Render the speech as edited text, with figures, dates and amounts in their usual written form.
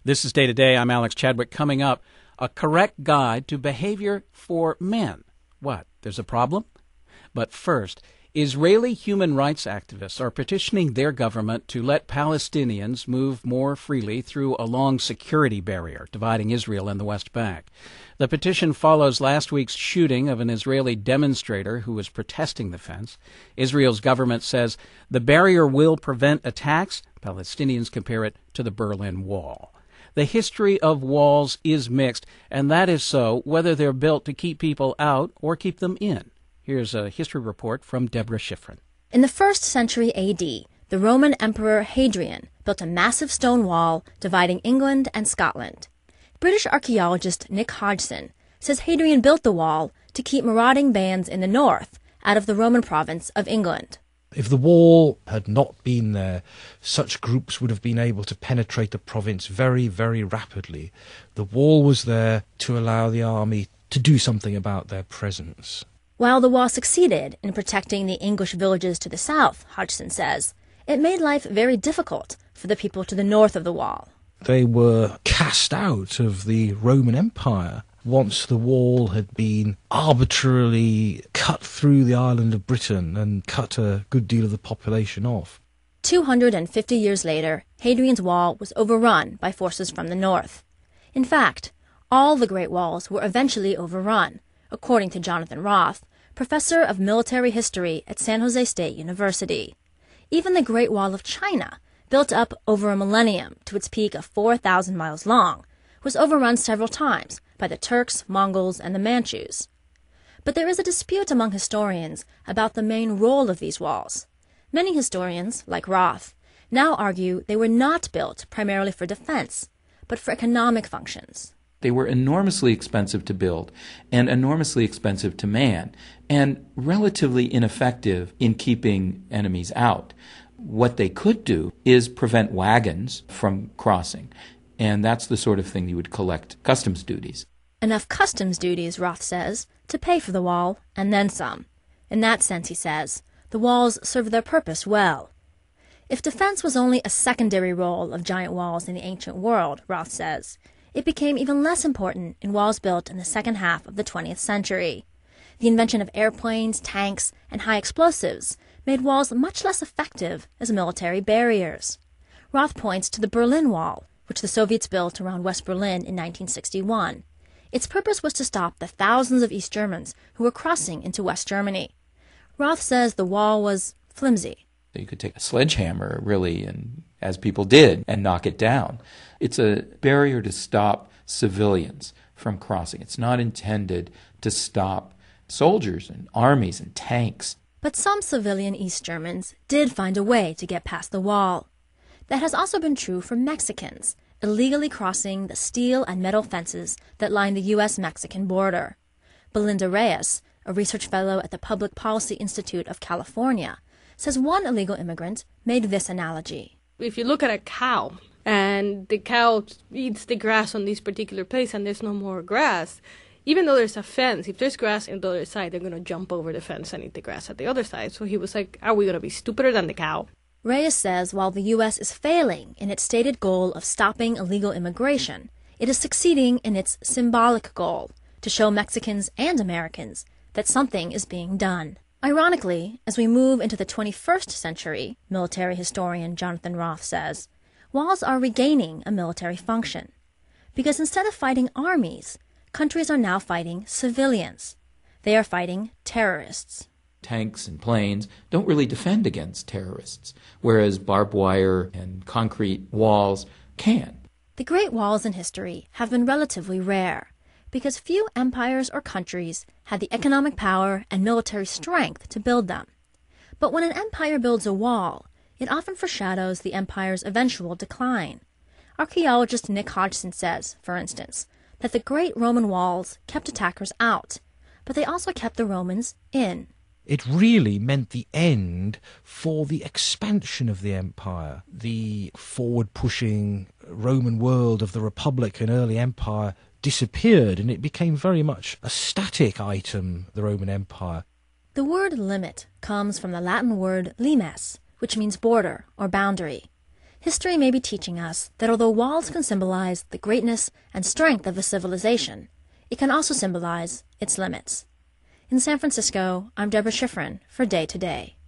This is Day to Day. I'm Alex Chadwick. Coming up, a correct guide to behavior for men. What? There's a problem? But first, Israeli human rights activists are petitioning their government to let Palestinians move more freely through a long security barrier dividing Israel and the West Bank. The petition follows last week's shooting of an Israeli demonstrator who was protesting the fence. Israel's government says the barrier will prevent attacks. Palestinians compare it to the Berlin Wall. The history of walls is mixed, and that is so whether they're built to keep people out or keep them in. Here's a history report from Deborah Schifrin. In the 1st century A.D., the Roman Emperor Hadrian built a massive stone wall dividing England and Scotland. British archaeologist Nick Hodgson says Hadrian built the wall to keep marauding bands in the north out of the Roman province of England. If the wall had not been there, such groups would have been able to penetrate the province very, very rapidly. The wall was there to allow the army to do something about their presence. While the wall succeeded in protecting the English villages to the south, Hodgson says, it made life very difficult for the people to the north of the wall. They were cast out of the Roman Empire once the wall had been arbitrarily cut through the island of Britain and cut a good deal of the population off. 250 years later, Hadrian's Wall was overrun by forces from the north. In fact, all the Great Walls were eventually overrun, according to Jonathan Roth, professor of military history at San Jose State University. Even the Great Wall of China, built up over a millennium to its peak of 4,000 miles long, was overrun several times by the Turks, Mongols, and the Manchus. But there is a dispute among historians about the main role of these walls. Many historians, like Roth, now argue they were not built primarily for defense, but for economic functions. They were enormously expensive to build and enormously expensive to man and relatively ineffective in keeping enemies out. What they could do is prevent wagons from crossing, and that's the sort of thing you would collect customs duties. Enough customs duties, Roth says, to pay for the wall, and then some. In that sense, he says, the walls serve their purpose well. If defense was only a secondary role of giant walls in the ancient world, Roth says, it became even less important in walls built in the second half of the 20th century. The invention of airplanes, tanks, and high explosives made walls much less effective as military barriers. Roth points to the Berlin Wall, which the Soviets built around West Berlin in 1961. Its purpose was to stop the thousands of East Germans who were crossing into West Germany. Roth says the wall was flimsy. You could take a sledgehammer, really, and as people did, and knock it down. It's a barrier to stop civilians from crossing. It's not intended to stop soldiers and armies and tanks. But some civilian East Germans did find a way to get past the wall. That has also been true for Mexicans, illegally crossing the steel and metal fences that line the U.S.-Mexican border. Belinda Reyes, a research fellow at the Public Policy Institute of California, says one illegal immigrant made this analogy. If you look at a cow, and the cow eats the grass on this particular place and there's no more grass, even though there's a fence, if there's grass on the other side, they're going to jump over the fence and eat the grass at the other side. So he was like, are we going to be stupider than the cow? Reyes says while the U.S. is failing in its stated goal of stopping illegal immigration, it is succeeding in its symbolic goal to show Mexicans and Americans that something is being done. Ironically, as we move into the 21st century, military historian Jonathan Roth says, walls are regaining a military function. Because instead of fighting armies, countries are now fighting civilians. They are fighting terrorists. Tanks and planes don't really defend against terrorists, whereas barbed wire and concrete walls can. The Great Walls in history have been relatively rare because few empires or countries had the economic power and military strength to build them. But when an empire builds a wall, it often foreshadows the empire's eventual decline. Archaeologist Nick Hodgson says, for instance, that the great Roman walls kept attackers out, but they also kept the Romans in. It really meant the end for the expansion of the empire. The forward-pushing Roman world of the Republic and early empire disappeared, and it became very much a static item, the Roman Empire. The word limit comes from the Latin word limes, which means border or boundary. History may be teaching us that although walls can symbolize the greatness and strength of a civilization, it can also symbolize its limits. In San Francisco, I'm Deborah Schifrin for Day to Day.